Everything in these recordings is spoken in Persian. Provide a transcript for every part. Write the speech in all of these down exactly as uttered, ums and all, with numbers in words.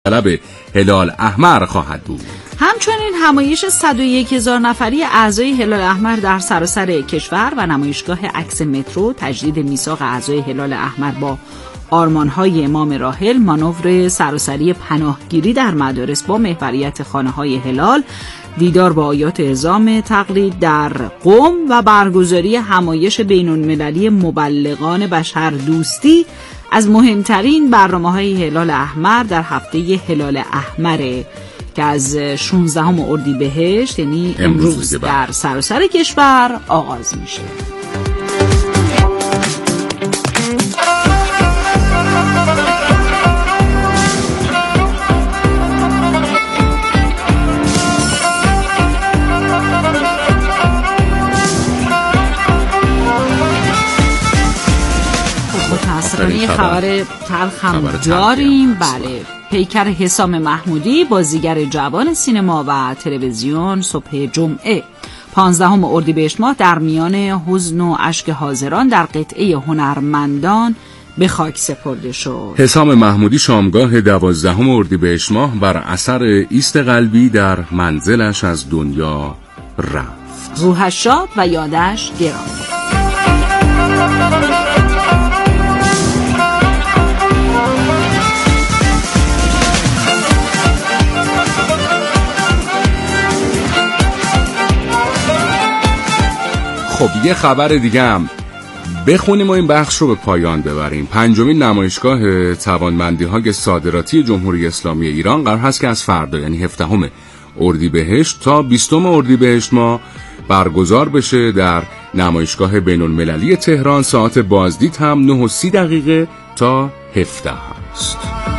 طلب هلال احمر خواهد بود. همچنین همایش صد و یک هزار نفری اعضای هلال احمر در سراسر کشور و نمایشگاه عکس مترو، تجدید میثاق اعضای هلال احمر با آرمان‌های امام راحل، مانور سراسری پناهگیری در مدارس با محوریت خانه‌های هلال، دیدار با آیات اعظام تقلید در قم و برگزاری همایش بین‌المللی مبلغان بشر دوستی از مهمترین برنامه‌های هلال احمر در هفته هلال احمره که از شانزدهم اردیبهشت یعنی امروز در سراسر کشور آغاز میشه. یه خبر تلخ هم داریم. بله، پیکر حسام محمودی، بازیگر جوان سینما و تلویزیون، صبح جمعه پانزدهم اردیبهشت ماه در میان حزن و اشک حاضران در قطعه هنرمندان به خاک سپرده شد. حسام محمودی شامگاه دوازدهم اردیبهشت ماه بر اثر ایست قلبی در منزلش از دنیا رفت. روحش شاد و یادش گرامی. خب یه خبر دیگه هم بخونیم و این بخش رو به پایان ببریم. پنجمین نمایشگاه توانمندی‌های صادراتی جمهوری اسلامی ایران قرار هست که از فردا یعنی هفدهم اردیبهشت تا بیستم اردیبهشت ماه برگزار بشه در نمایشگاه بین‌المللی تهران. ساعت بازدید هم نه و سی دقیقه تا هفده هست.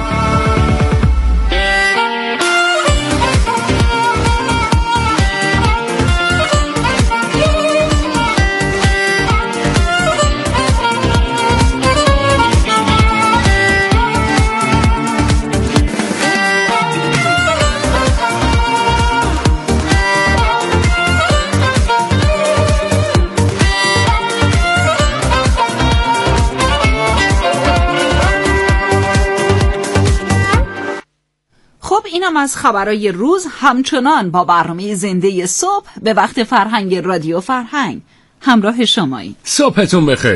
اینم از خبرای روز. همچنان با برنامه زنده صبح به وقت فرهنگ رادیو فرهنگ همراه شمایی. صبحتون بخیر.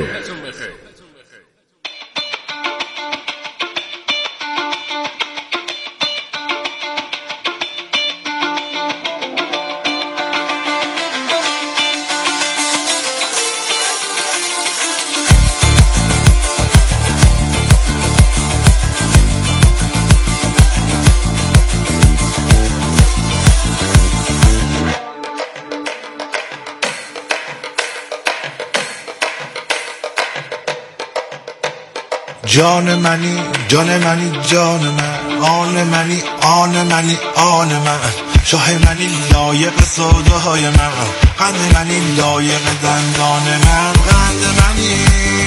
جان منی جان منی جان من، آن منی آن منی آن من، شاه منی لایق سودای من، قند منی لایق دندان من، قند منی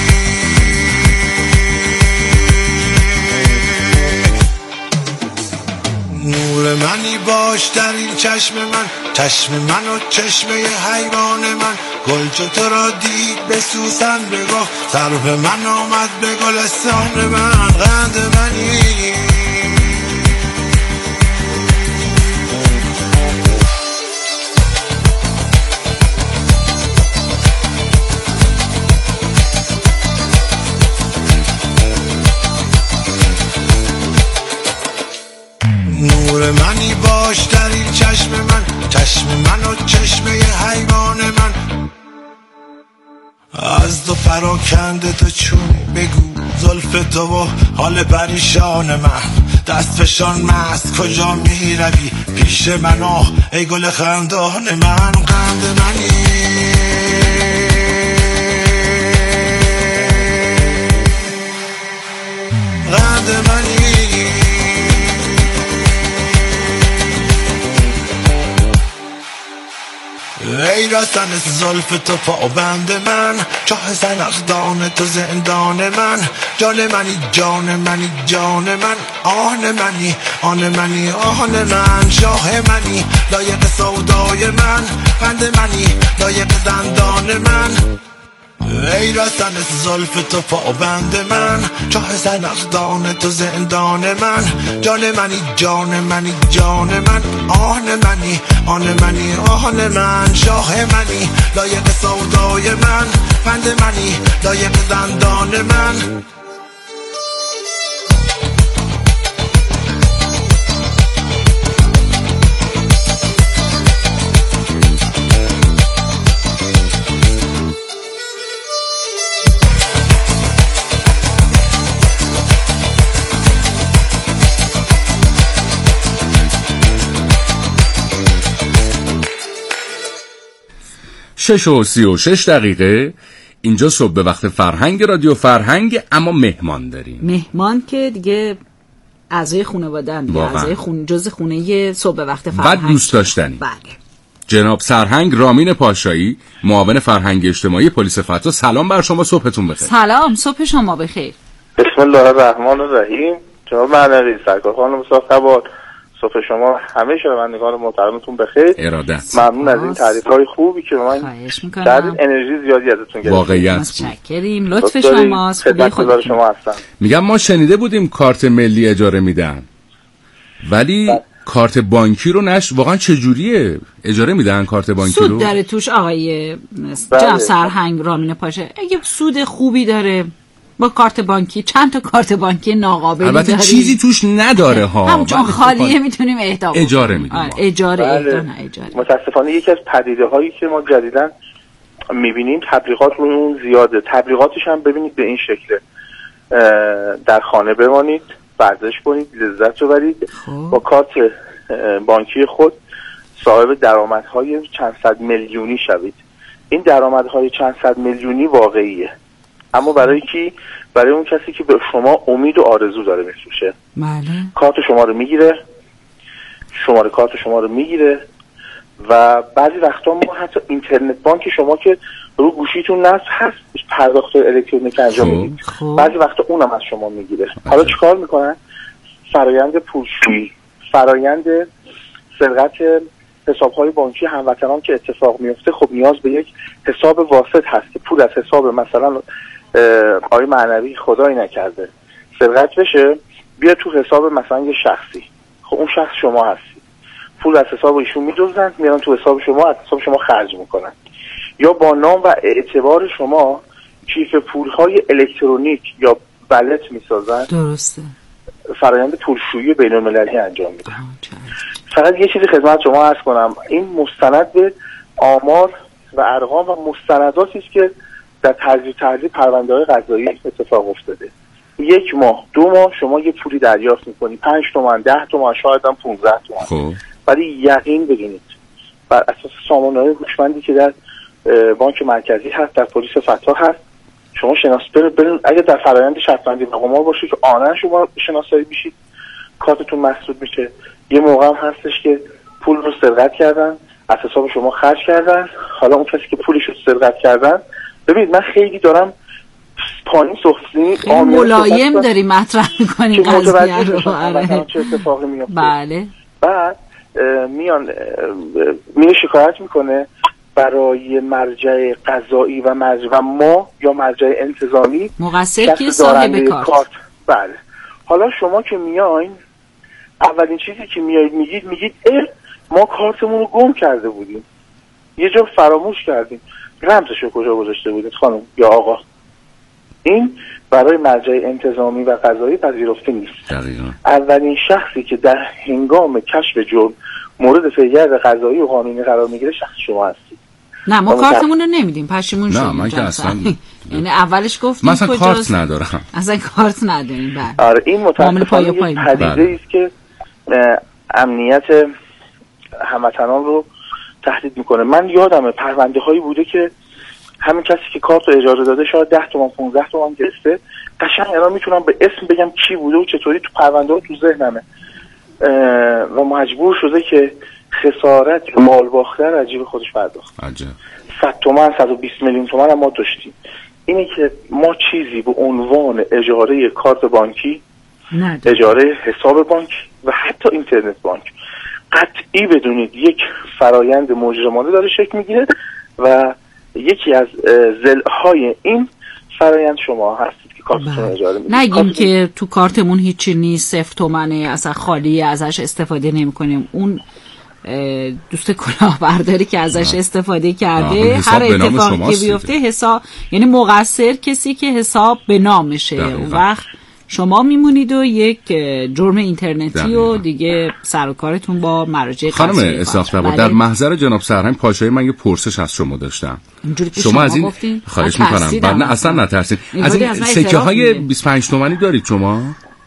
نور منی باش در این چشم من، چشم من و چشمه حیوان من، گل چو تو را دید به سوسن بگفت، سرو من آمد به گلستان من، قند منی نور منی باش در این چشم من، چشم من و چشمه حیوان من، از تو پراکنده تو چون بگو زلف تو و حال پریشان من، دست فشان مست کجا می روی پیش من آه ای گل خندان من، قند منی قند منی ای رسن زلف تو پابند من، چاه زنخدان تو زندان من، جان منی جان منی جان من، آن منی آن منی آن من، شاه منی لایق سودای من، قند منی لایق دندان من، ای رسن زلف تو پابند من، چاه زنخدان تو زندان من، جان منی جان منی جان من، آن منی آن منی آن من، شاه منی لایق سودای من، پند منی لایق زندان من. شش و سی و شش دقیقه اینجا صبح به وقت فرهنگ رادیو فرهنگ، اما مهمان داریم. مهمان که دیگه اعضای خانواده‌ام، اعضای خون جز خونه صبح به وقت فرهنگ و دوست داشتنی. بله. جناب سرهنگ رامین پاشایی، معاون فرهنگ اجتماعی پلیس فتح، سلام بر شما، صبحتون بخیر. سلام، صبح شما بخیر. بسم الله الرحمن الرحیم. جناب معنوی، سرکار خانم مصطفی، صبح شما همه شنوندگان محترمتون بخیر. ارادت. ممنون از این تعریف‌های خوبی که من کردید، انرژی زیادی ازتون گرفتم. واقعیت متشکریم، لطف شماست. خدمت گزار شما هستم. میگم ما شنیده بودیم کارت ملی اجاره میدن، ولی با. کارت بانکی رو نش واقعا چجوریه اجاره میدن کارت بانکی سود رو؟ سود داره توش آقای جناب سرهنگ رامین پاشه. اگه سود خوبی داره با کارت بانکی، چند تا کارت بانکی ناقابلی داریم، البته چیزی توش نداره ها، همچون خالیه میتونیم اهدا کنیم، اجاره میدیم. اجاره اهدا نه اجاره. متاسفانه یکی از پدیده هایی که ما جدیداً میبینیم تبلیغات رو اون زیاده. تبلیغاتش هم ببینید به این شکله: در خانه بمانید، ورزش کنید، لذت ببرید، با کارت بانکی خود صاحب درآمدهای چند صد میلیونی شوید. این درآمدهای چند صد میلیونی واقعیه، اما برای کی؟ برای اون کسی که به شما امید و آرزو داره میفروشه. بله. کارت شما رو میگیره، شماره کارت شما رو میگیره و بعضی وقتا ما حتی اینترنت بانک شما که رو گوشیتون نصب هست پرداخت الکترونیک انجام میدید، بعضی وقتا اونم از شما میگیره. حالا چیکار میکنن؟ فرایند پولشویی، فرایند سرقت حساب‌های بانکی هموطنان که اتفاق میفته، خب نیاز به یک حساب واسط هست که پول از حساب مثلا آقای معنوی خدایی نکرده سرقت بشه، بیا تو حساب مثلا یه شخصی. خب اون شخص شما هستی، پول از حساب ایشون میدزدن، میارن تو حساب شما، از حساب شما خرج میکنن، یا با نام و اعتبار شما کیف پول‌های الکترونیک یا والت میسازن. درسته. فرآیند پولشویی بین‌المللی انجام میدن. فقط یه چیزی خدمت شما عرض کنم، این مستند به آمار و ارقام و مستنداتی است که در تجزیه تحلیل پرونده‌های قضایی اتفاق افتاده. یک ماه، دو ماه شما یه پولی دریافت می‌کنی، پنج تومن، ده تومن، شاید هم پانزده تومن. خب ولی یقین بگینید بر اساس سامانه‌های هوشمندی که در بانک مرکزی هست، در پلیس فتح هست، شما شناس برین اگه در فرآیند شرط‌بندی مقام‌ها باشه که آنلاین شما شناسایی میشید، کارتتون مسدود میشه. یه موقع هم هستش که پول رو سرقت کردن، از حساب شما خرج کردن، حالا اون کسی که پولش رو سرقت کردن، ببینید من خیلی دارم پایین سختی ملایم داری مطرح میکنی قضیه رو. آره. چه اتفاقی میفته؟ بله. بعد میان میره شکایت میکنه برای مرجع قضایی و مرجع و ما یا مرجع انتظامی مقصر که صاحب کارت. بله. حالا شما که میاین، اولین چیزی که میایید میگید میگید اه ما کارتمون رو گم کرده بودیم، یه جا فراموش کردیم، رمزش رو کجا گذاشته بودید خانم یا آقا. این برای مرجع انتظامی و قضایی پذیرفته نیست. دقیقا. اولین شخصی که در هنگام کشف جرم مورد پیگرد قضایی و قانونی قرار میگیره شخص شما هستید. نه ما کارتمون رو نمیدیم، پشیمون شدیم. نه من که اصلا یعنی اولش گفتیم مثلا کارت ندارم، اصلا کارت نداریم. بله. آره این متأسفانه پدیده است که امنیت هموطنان رو تهدید میکنه. من یادمه پرونده هایی بوده که همین کسی که کارت رو اجاره داده شاید ده تومن پانزده تومن گرفته، قشنگ الان میتونم به اسم بگم کی بوده و چطوری، تو پرونده ها تو ذهنمه و مجبور شده که خسارت مال باخته رو عجیب خودش پرداخت. عجب. صد تومن صد و بیست میلیون تومن هم ما داشتیم. اینه که ما چیزی به عنوان اجاره کارت بانکی، نه اجاره حساب بانک و حتی اینترنت بانک قطعی بدونید یک فرایند مجرمانه داره شکل میگیره و یکی از ضلع‌های این فرآیند شما هستید که کارتتون اجاره میدید. نگیم که تو کارتمون هیچی نیست، صفر تومنه، اصلا خالیه، ازش استفاده نمی‌کنیم. اون دوست کلاهبرداری که ازش استفاده کرده هر اتفاقی که بیفته حساب، یعنی مقصر کسی که حساب به نامشه. اون وقت شما میمونید و یک جرم اینترنتی و دیگه سر و کارتون با مراجع خانم اسحاق‌طبا. در محضر جناب سرهنگ پاشایی من یه پرسش از شما داشتم. شما, شما از این خواهش میکنم بعد نه اصلا نترسید. از این سکه های بیست و پنج تومانی دارید شما؟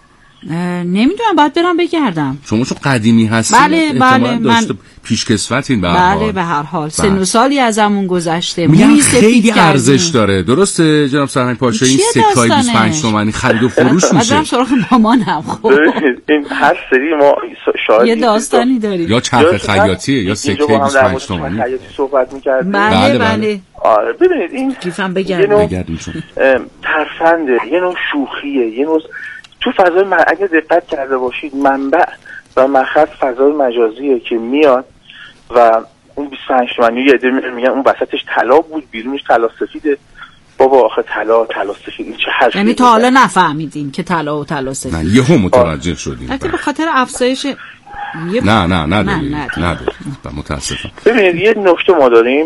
نمیدونم، باید برم بگردم. شما چون قدیمی هستید بله بله من پیشکسوتین به هر بله حال. به هر حال سن و سالی ازمون گذشته. میگم خیلی ارزش داره. درسته جناب سرهنگ پاشایی؟ این سکای بیست و پنج تومانی خرید و فروش میشه. من سراغ مامانم. خب این هر سری ما شاید یه داستانی داریم، یا چرخ خیاطیه یا سکه بیست و پنج تومانی خیاطی صحبت می‌کردیم. بله بله. آره ببینید این کیفم بگردم بگردیم چون ترفنده، یه نوع شوخیه، یه نوع تو فضای م... اگه دقت کرده باشید منبع و مخرج فضای مجازیه که میاد و اون بیست و پنج تومانی یه عده میگن اون وسطش طلا بود بیرونش طلا سفیده. بابا آخه طلا طلا سفید این چه حرفی؟ یعنی تا حالا نفهمیدین که طلا و طلا سفید؟ نه یهو متوجه شدیم. البته به خاطر افزایش یه... نه نه نه نه نه متاسفم. ببینید یه نکته ما داریم،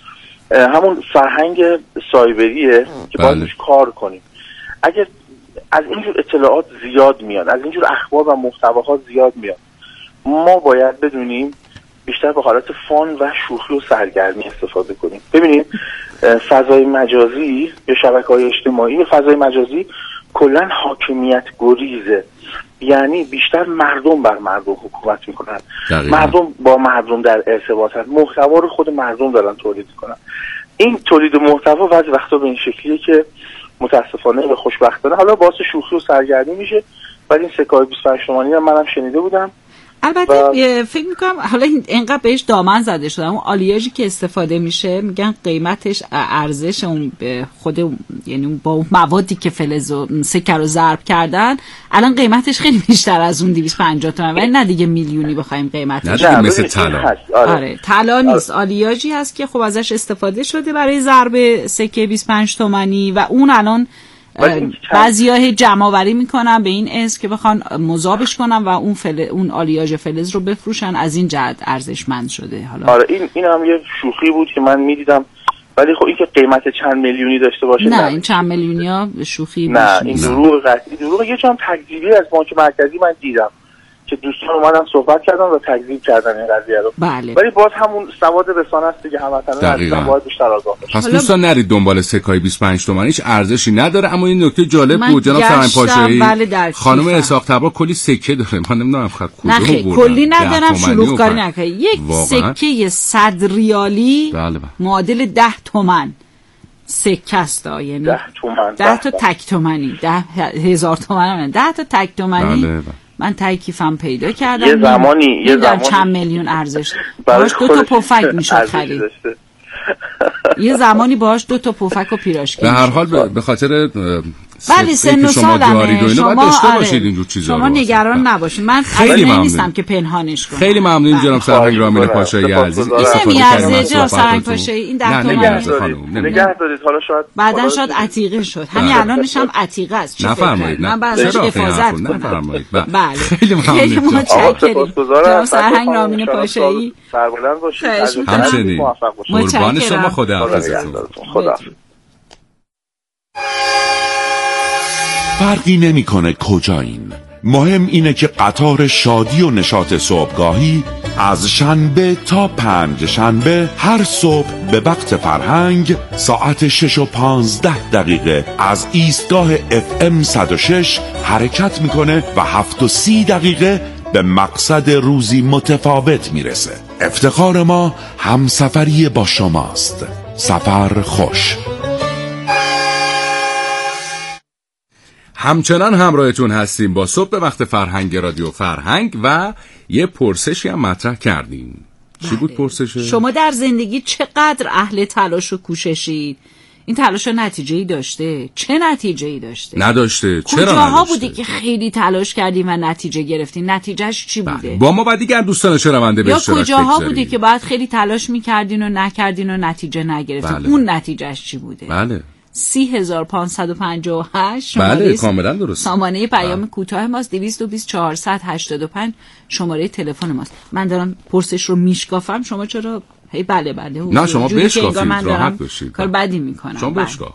همون فرهنگ سایبریه که باید روش کار کنیم. اگر از اینجور اطلاعات زیاد میاد، از اینجور اخبار و محتواها زیاد میاد، ما باید بدونیم بیشتر به حالت فان و شوخی و سرگرمی استفاده کنیم. ببینید فضای مجازی یا شبکه‌های اجتماعی و فضای مجازی کلاً حاکمیت گریزه، یعنی بیشتر مردم بر مردم حکومت میکنن، مردم با مردم در ارتباطن، محتوا رو خود مردم دارن تولید میکنن. این تولید محتوا بعضی وقتا به این شکلیه که متاسفانه و خوشبختانه حالا باعث شوخی و سرگرمی میشه. ولی این سکای بیست و پنج تومانی هم منم شنیده بودم. البته و... فکر میکنم حالا اینقدر بهش دامن زده شده، اون آلیاژی که استفاده میشه میگن قیمتش ارزش اون خود یعنی با اون موادی که فلز و سکه رو ضرب کردن الان قیمتش خیلی بیشتر از اون دویست و پنجاه تومن، ولی نه دیگه میلیونی بخوایم قیمتش. نه مثل طلا. آره, آره. طلا نیست، آلیاژی هست که خب ازش استفاده شده برای ضرب سکه بیست و پنج تومانی و اون الان بعضی‌ها جمع‌آوری میکنن به این اسم که بخوان مذابش کنن و اون فل... اون آلیاژ فلز رو بفروشن، از این جهت ارزشمند شده. حالا آره این این هم یه شوخی بود که من میدیدم، ولی خب این که قیمت چند میلیونی داشته باشه نه, نه. این چند میلیونیا شوخی نه، این دروغ قطعی دروغ. یه چند تکذیبی از بانک مرکزی من دیدم که دوستان اومدن صحبت کردن و تکذیب کردن این قضیه رو. بله. ولی باز همون سواد رسانه است دیگه، هموطنان باید بیشتر آگاه باشن. پس دوستان نرید دنبال سکای بیست و پنج تومانی، هیچ ارزشی نداره. اما این نکته جالب بود جناب سرهنگ پاشایی. بله خانم اسحاق‌طبا کلی سکه داره، من نمیدونم خد کدوم بردن. کلی ندارم، شلوغ‌کاری نکنه. یک سکه صد ریالی بله بله. معادل ده تومن سکه است، یعنی ده تومن ده تا تک تومانی، ده هزار تومن، ده تا تک تومانی. بله بله. من تای کیفم پیدا کردم یه زمانی یه زمانی چند میلیون ارزش باهاش دو تا پفک میشد خرید. یه زمانی باهاش دو تا پفک و پیراشکی. به هر حال به خاطر بله سن و سالمه شما داشته باشید اینجور چیزا. شما نگران نباشید، من خیلی نیستم که پنهانش کنم. خیلی ممنون جناب سرهنگ رامین پاشایی عزیز. نمیارزه جناب سرهنگ پاشایی این ده تومانی نگه دارید، حالا شاید بعداً شاید عتیقه شد. همین الانش هم عتیقه است. نفرمایید. من بعدش حفاظت کنم. بله خیلی متشکرم جناب سرهنگ رامین پاشایی. سربلند باشید. همچنین قربان شما، خداحافظتون. خداحافظ. فرقی نمیکنه کجایین، مهم اینه که قطار شادی و نشاط صبحگاهی از شنبه تا پنج شنبه هر صبح به وقت فرهنگ ساعت شش و پانزده دقیقه از ایستگاه اف ام صد و شش حرکت میکنه و هفت و سی دقیقه به مقصد روزی متفاوت میرسه. افتخار ما همسفری با شماست. سفر خوش. همچنان همراهتون هستیم با صبح به وقت فرهنگ رادیو فرهنگ و یه پرسشی هم مطرح کردیم. چی بود پرسشه؟ شما در زندگی چقدر اهل تلاش و کوششید؟ این تلاش نتیجه‌ای داشته؟ چه نتیجه‌ای داشته؟ نداشته. چرا نداشته؟ کجاها بوده که خیلی تلاش کردیم و نتیجه گرفتیم؟ نتیجهش چی بوده؟ با ما بعد دیگر دوستان شنونده به اشتراک بگذاریم. یا کجاها بوده که بعد خیلی تلاش می‌کردین و نکردین و نتیجه نگرفتین؟ بله. اون نتیجهش چی بوده؟ بله. سی هزار و پانصد و پنجاه و هشت بله کاملا درست. سامانه پیام کوتاه ماست. دویست و بیست چهارصد و هشتاد و پنج شماره تلفن ماست. من دارم پرسش رو میشکافم، شما چرا هی بله بله نه شما بشکافید، راحت باشید. کار بدی میکنم. شما بشکاف.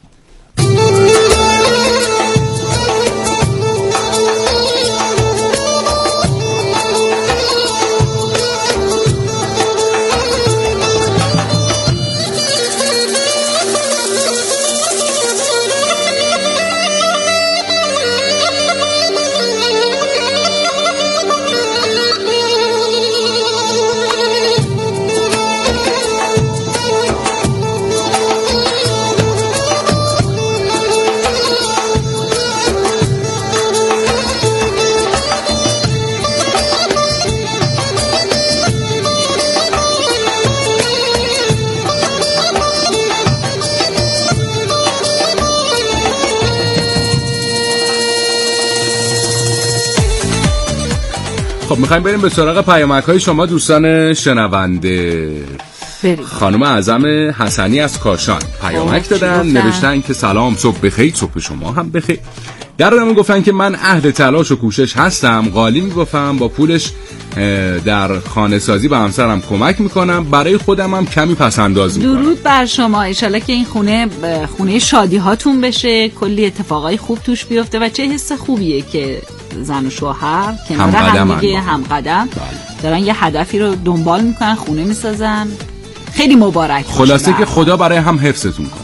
خب میخوایم بریم به سراغ پیامک‌های شما دوستان شنونده. بریم. خانم اعظم حسنی از کاشان پیامک دادن، نوشتن که سلام، صبح بخیر، صبح شما هم بخیر. در اونم گفتن که من اهل تلاش و کوشش هستم، قالی می‌بافم، با پولش در خانه سازی به همسرم کمک میکنم، برای خودم هم کمی پسنداز میکنم. درود بر شما، انشالله که این خونه خونه شادی هاتون بشه، کلی اتفاقای خوب توش بیفته و چه حس خوبیه که زن و شوهر کنار هم دیگه هم قدم دارن یه هدفی رو دنبال میکنن، خونه میسازن. خیلی مبارک. خلاصه که خدا برای هم حفظتون کنه.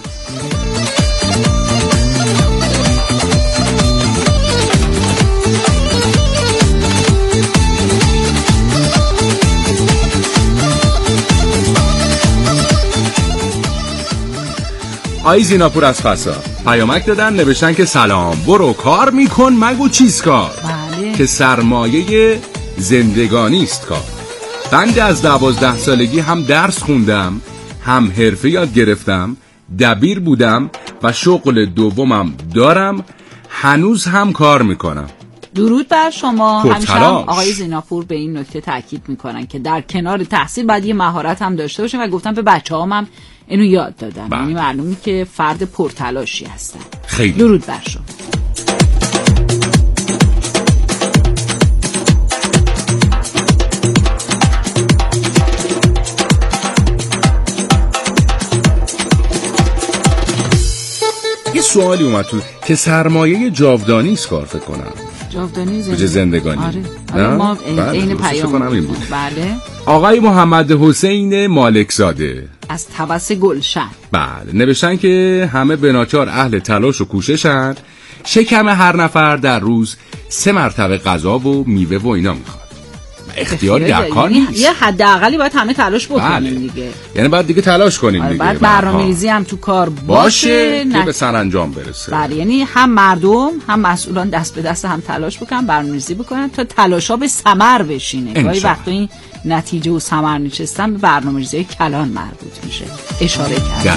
آی زیناپور از فسا پیامک دادن، نوشتن که سلام، برو کار میکن مگو چیز کار. بله. که سرمایه زندگانی است کار. بنده از دوازده سالگی هم درس خوندم، هم حرفه یاد گرفتم، دبیر بودم و شغل دومم دارم، هنوز هم کار میکنم. درود بر شما. همیشه هم تلاش. آقای زیناپور به این نکته تاکید میکنن که در کنار تحصیل باید یه مهارت هم داشته باشیم و گفتن به بچه‌هام هم اینو یاد دادن. بله. یعنی معلومه که فرد پرتلاشی هستن. خیلی درود بر شما. یه سوالی اومد تو که سرمایه جاودانی است کار فکر کنم. جاودانی زندگانی. بجه زندگانی. آره. آره ما این پیام این بود. بله. آقای محمد حسین مالکزاده از طبس گلشن. بله نوشتن که همه بناچار اهل تلاش و کوششن، شکم هر نفر در روز سه مرتبه غذا و میوه و اینا میخواد. اختیاری در کار نیست. یه حداقلی باید همه تلاش بکنیم. بله. دیگه یعنی باید دیگه تلاش کنیم. آره دیگه بعد برنامه‌ریزی هم تو کار باشه, باشه نه... که به سرانجام برسه. بله یعنی هم مردم هم مسئولان دست به دست هم تلاش بکنن، برنامه‌ریزی بکنن تا تلاشا به ثمر بشینه. گاهی وقتا این نتیجه و ثمر نشستن به برنامه‌ریزی کلان مربوط میشه. اشاره کردم.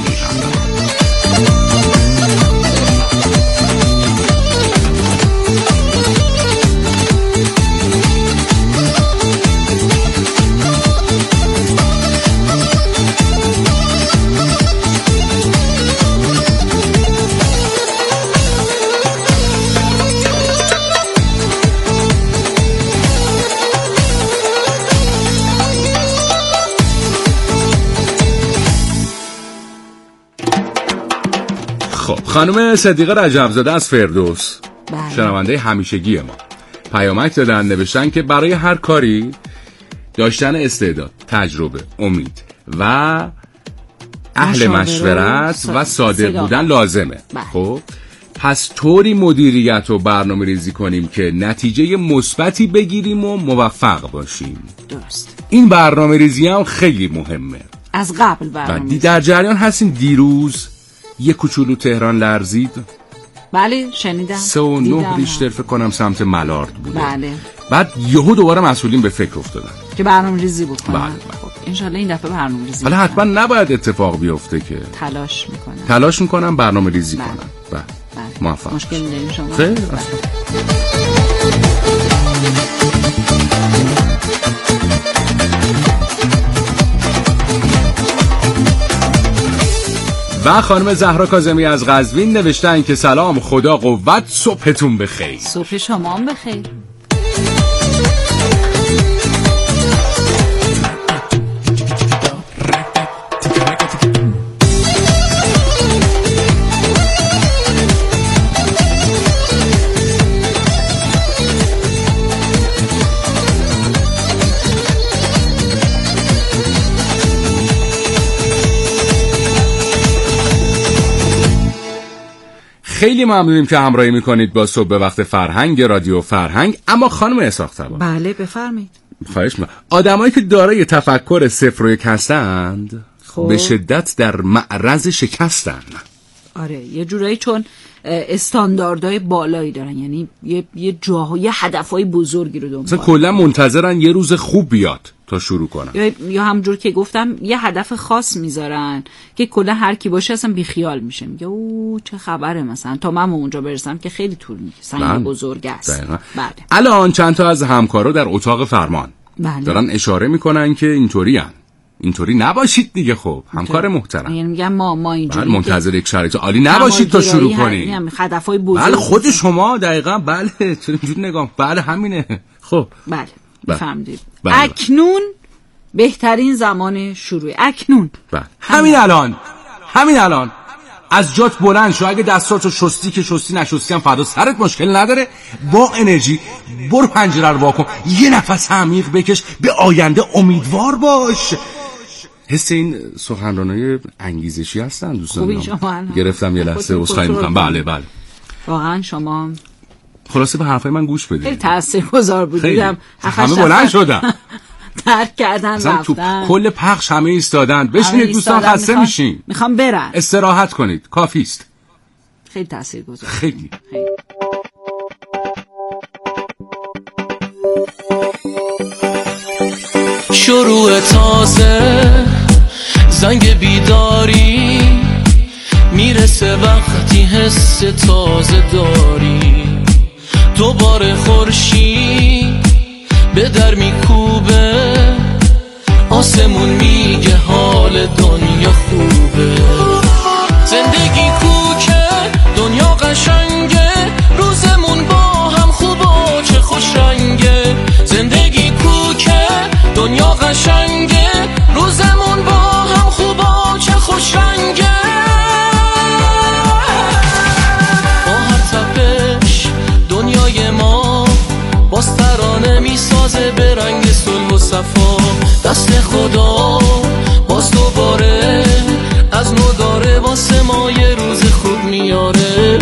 خانم صدیقه رجبزاده از فردوس بله. شنونده همیشگی ما پیامک دادن، نوشتن که برای هر کاری داشتن استعداد، تجربه، امید و اهل مشورت و صادق بودن لازمه. بله. خب پس طوری مدیریت و برنامه ریزی کنیم که نتیجه مثبتی بگیریم و موفق باشیم. درست. این برنامه ریزی هم خیلی مهمه. از قبل برنامه در جریان هستیم. دیروز یه کوچولو تهران لرزید. بله شنیدم. سه و نه ریشتر فکر کنم سمت ملارد بوده. بله. بعد یهو دوباره مسئولین به فکر افتادن که برنامه ریزی بکنن. بله. خب انشالله این دفعه برنامه‌ریزی حالا حتما نباید اتفاق بیفته که تلاش میکنم تلاش میکنم برنامه‌ریزی کنم. بله موفق. مشکلی دارین شما؟ خیر. و خانم زهرا کاظمی از قزوین نوشتن که سلام، خدا قوت، صبحتون بخیر. صبح شما هم بخیر. خیلی ممنونیم که همراهی میکنید با صبح به وقت فرهنگ رادیو فرهنگ. اما خانم اسحاق طبا، بله بفرمایید. خواهش می‌کنم. آدمایی که دارای تفکر صفر و یک هستند خب. به شدت در معرض شکستن. آره یه جورایی چون استانداردهای بالایی دارن، یعنی یه یه جاهای یه هدفهای بزرگی رو دنبال مثلا کلا منتظرن یه روز خوب بیاد تا شروع کنن، یا یا همونجور که گفتم یه هدف خاص میذارن که کلا هر کی باشه اصلا بیخیال میشه، میگه او چه خبره مثلا تا من اونجا برسم که خیلی طول میکشه، سنگ بزرگ است. بله. الان چند تا از همکارا در اتاق فرمان بله. دارن اشاره میکنن که اینطوری ان. اینطوری نباشید دیگه. خب همکار محترم، یعنی میگم ما ما اینجوری منتظر یک شرایط عالی نباشید تا شروع کنید. یعنی هدفهای بزرگ. بله خود شما دقیقاً. بله چرا اینجوری نگاه؟ بله همینه. خب بله بفهمید. بله. اکنون بهترین زمان شروع. اکنون بله. همین الان همین الان از جات بلند شو. اگه دستاتو شستی که شستی، نشستی هم فدا سرت، مشکل نداره. با انرژی برو پنجره رو وا کن، یه نفس عمیق بکش، به آینده امیدوار باش. حس این سخنرانای انگیزشی هستن دوستان. گرفتم یه لحظه عذرخواهی میکنم. بله بله واقعا شما خلاصه به حرفای من گوش بدید. خیلی تاثیرگذار بودیدم. همه بلند شدن ترک کردن رفتن. تو کل پخش همه ایستادن. بشینید دوستان، خسته میشین. میخوام برن. استراحت کنید، کافی است. خیلی تاثیرگذار. خیلی. خیلی. شروع تازه، زنگ بیداری میرسه وقتی حس تازه داری. دوباره خورشید به در میکوبه، آسمون میگه حال دنیا خوبه. زندگی کوچه، دنیا قشنگه، روزمون با هم خوبه چه خوش رنگه. زندگی کوچه، دنیا قشنگه، روزمون با هم خوبه چه خوش رنگه. با هر تپش دنیای ما باز ترانه میسازه به رنگ صلح و صفا. دست خدا باز دوباره از نو داره واسه ما یه روز خوب میاره.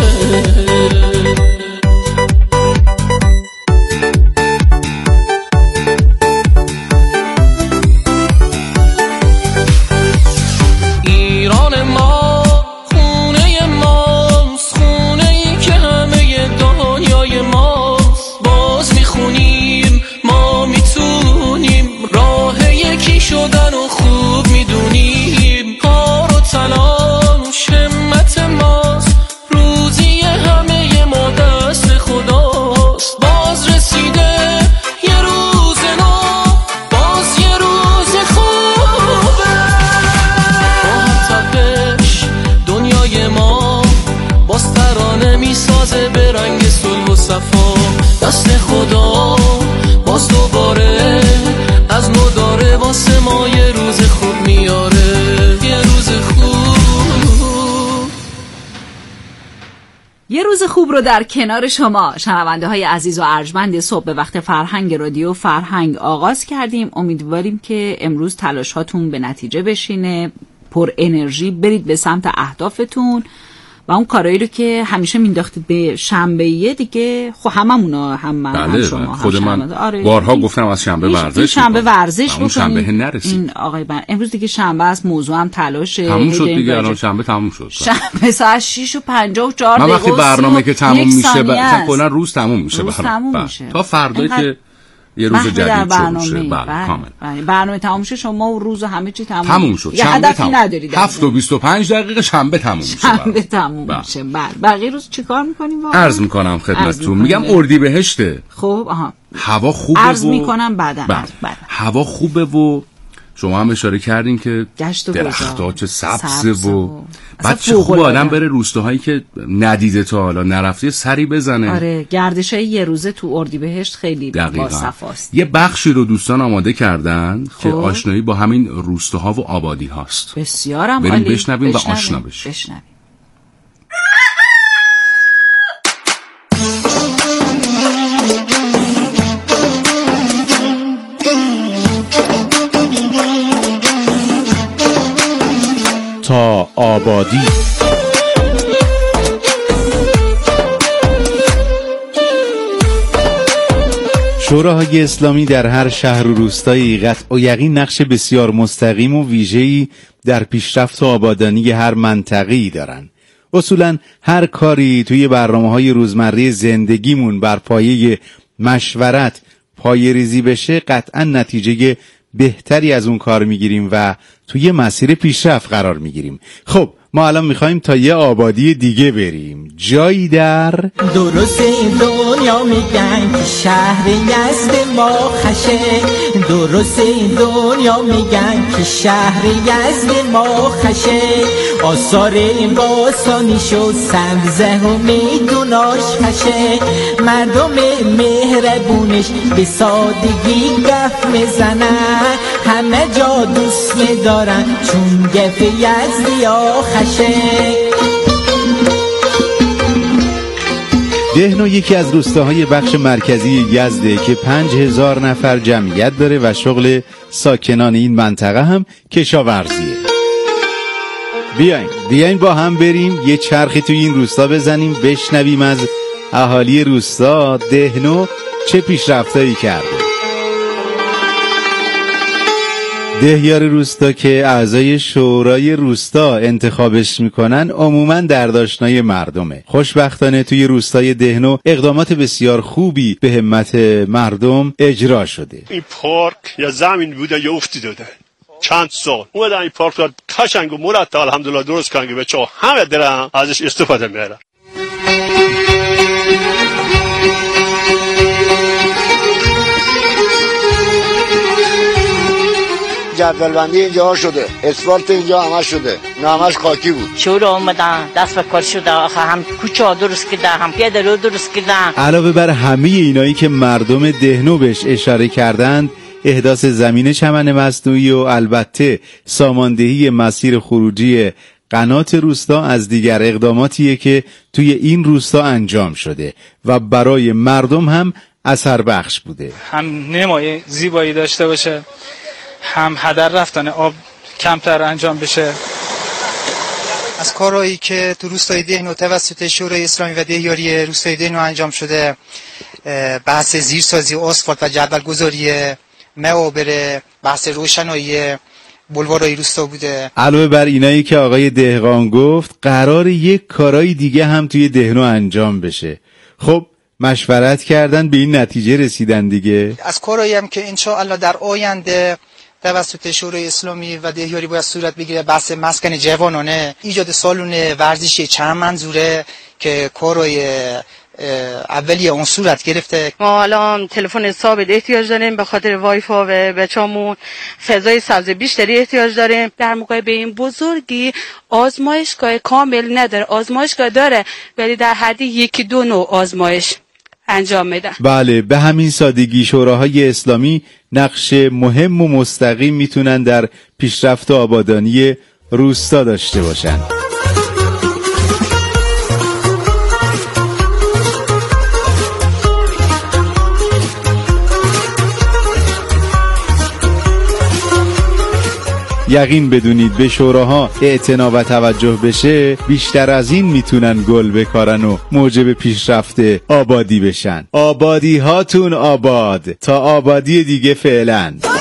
ایران ما خونه ماست، خونه ای که همه دنیای ماست. باز میخونیم ما میتونیم راه یکی شدن و خوب میدونیم. کار و تلاش همت ماست، روزی همه ما دست خداست. باز رسیده یه روز نو، باز یه روز خوبه. با هر تپش دنیای ما باز ترانه میسازه به رنگ صلح و صفا. دست خدا باز دوباره از نو داره واسه ما یه روز خوب میاره. یه روز خوب. یه روز خوب رو در کنار شما شنونده های عزیز و ارجمند صبح به وقت فرهنگ رادیو فرهنگ آغاز کردیم. امیدواریم که امروز تلاش هاتون به نتیجه بشینه، پر انرژی برید به سمت اهدافتون و اون کارایی رو که همیشه مینداختید به شنبه دیگه. خب هممونا هم من بله هم شما خود هم من آره. بارها گفتم از شنبه ورزش شنبه ورزش بکنید. شنبه نرسید. این آقای بر امروز دیگه شنبه است، موضوع هم تلاشه. تموم شد دیگه. الان شنبه تموم شد. شنبه ساعت شش و پنجاه و چهار دقیقه. من وقتی برنامه که تموم میشه مثلا کلا روز تموم میشه. روز تموم میشه. تا فردا که یه روز جدید شروع شه. بله کامل. بله. برنامه تموم شه شما و روز و همه چی تموم تموم شد. یه هدفی ندارید. هفت و بیست و پنج دقیقه شنبه تموم میشه. شنبه تموم میشه. بله. بقیه روز چیکار میکنیم واقعا؟ عرض میکنم خدمتتون. میگم اردیبهشته. خب آها. هوا خوبه و عرض میکنم بعدا. بله. هوا خوبه و شما هم اشاره کردین که درخت‌ها چه سبزه و, و بعد چه خوب آدم بره روستاهایی که ندیده تا حالا نرفته سری بزنه. آره گردشای یه روزه تو اردیبهشت خیلی با صفاست. یه بخشی رو دوستان آماده کردن که آشنایی با همین روستاها و آبادی هاست. بسیارم عالی. بریم بشنویم و آشنا بشیم. بشنویم. تا آبادی. شوراهای اسلامی در هر شهر و روستایی قطع و یقین نقش بسیار مستقیم و ویژه‌ای در پیشرفت و آبادانی هر منطقه‌ای دارن. اصولاً هر کاری توی برنامه‌های روزمره زندگیمون بر پایه مشورت پایه‌ریزی بشه قطعاً نتیجه بهتری از اون کار میگیریم و توی مسیر پیشرفت قرار میگیریم. خب ما الان میخوایم تا یه آبادی دیگه بریم، جایی در درست دنیا میگن که شهر یزد ما خشه، درست دنیا میگن که شهر یزد ما خشه، آثار باستانی شد سبزه و میدوناش خشه، مردم مهربونش به سادگی گف میزنن، همه جا دوست میدارن چون گف یزدی ها خشه. دهنو یکی از روستاهای بخش مرکزی یزده که پنج هزار نفر جمعیت داره و شغل ساکنان این منطقه هم کشاورزیه. بیاین بیاین با هم بریم یه چرخی توی این روستا بزنیم بشنویم از اهالی روستا دهنو چه پیشرفتایی کرده. دهیار روستا که اعضای شورای روستا انتخابش میکنن عموماً در داشتنای مردمه. خوشبختانه توی روستای دهنو اقدامات بسیار خوبی به همت مردم اجرا شده. این پارک یا زمین بوده یا افتی داده چند سال اومدن این پارک رو قشنگ و مرتب الحمدلله درست کردن که بچه‌ها همه دارن ازش استفاده می‌کنن. جدولبندی اینجا شده، اسفالت اینجا همش شده، نه همش خاکی بود. شورا اومدن دست به کار شده، آخه هم کوچه درست کردن هم پیاده رو درست کردن. علاوه بر همه اینایی که مردم دهنو بهش اشاره کردند، احداث زمین چمن مصنوعی و البته ساماندهی مسیر خروجی قنات روستا از دیگر اقداماتیه که توی این روستا انجام شده و برای مردم هم اثر بخش بوده. هم نمای زیبایی داشته باشه، هم هدر رفتن آب کمتر انجام بشه. از کارهایی که تو روستای دهنو توسط شورای اسلامی و دهیاری روستای دهنو انجام شده، بحث زیرسازی و آسفالت و جدولگذاری معابر، بحث روشنایی بلوارای روستا بوده. علاوه بر اینایی که آقای دهقان گفت، قرار یک کارهای دیگه هم توی دهنو انجام بشه. خب مشورت کردن به این نتیجه رسیدن دیگه. از کارهایی هم که انشاءالله در آینده توسط شورای اسلامی و دهیاری باید صورت بگیره، بحث مسکن جوانانه، ایجاد سالن ورزشی چند منظوره که کارهای اولیه اون صورت گرفته. ما الان تلفن ثابت احتیاج داریم به خاطر وای فای و بچه‌مون، فضای سبز بیشتری احتیاج داریم. در مقایسه این بزرگی آزمایشگاه کامل نداره، آزمایشگاه داره ولی در حد یکی دو نوع آزمایش انجام میدن. بله، به همین سادگی شوراهای اسلامی نقش مهم و مستقیم میتونن در پیشرفت و آبادانی روستا داشته باشن. یقین بدونید به شوراها اعتنا و توجه بشه، بیشتر از این میتونن گل بکارن و موجب پیشرفت آبادی بشن. آبادی هاتون آباد، تا آبادی دیگه فعلا.